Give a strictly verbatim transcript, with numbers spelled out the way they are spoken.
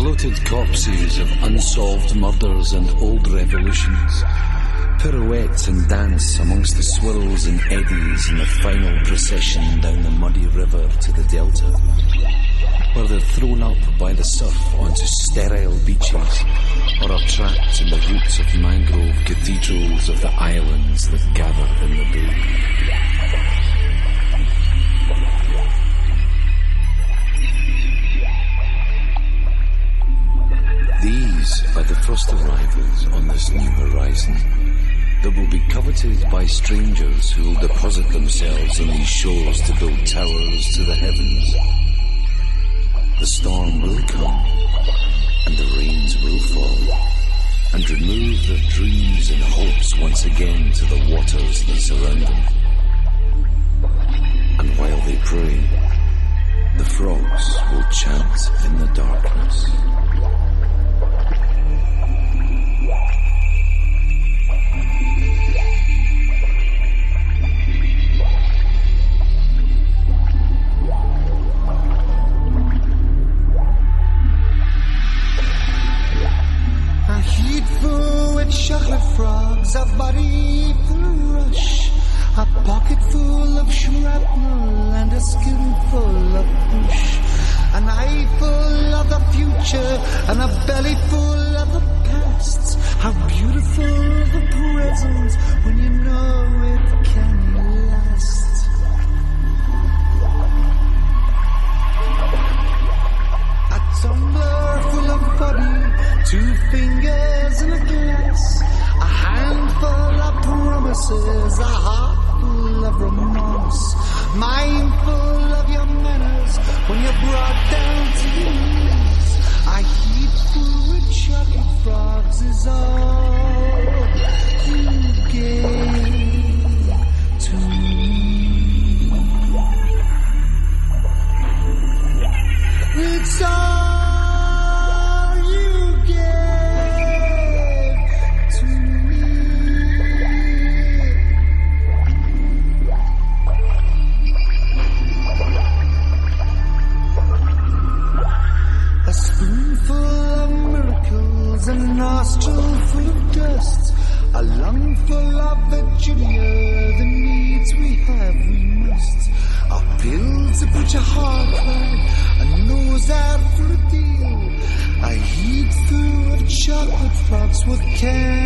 bloated corpses of unsolved murders and old revolutions pirouette and dance amongst the swirls and eddies in the final procession down the muddy river to the delta, where they're thrown up by the surf onto sterile beaches or are trapped in the roots of mangrove cathedrals of the islands that gather in the bay. These are the first arrivals on this new horizon that will be coveted by strangers who will deposit themselves on these shores to build towers to the heavens. The storm will come, and the rains will fall, and remove their dreams and hopes once again to the waters that surround them. And while they pray, the frogs will chant in the darkness. Chocolate frogs, a body full of rush, a pocket full of shrapnel and a skinful of push, an eye full of the future and a belly full of the past. How beautiful the present when you know it can last. A tumbler full of body, two fingers in a glass, a handful of promises, a heart full of remorse, mindful of your manners when you're brought down to your knees. A heap full with chocolate frogs is all you gave to me. It's all a nostril full of dust, a lung full of Virginia, the needs we have we must, a pill to put your heart right, a nose out for a deal, a heap full of chocolate frogs with candy.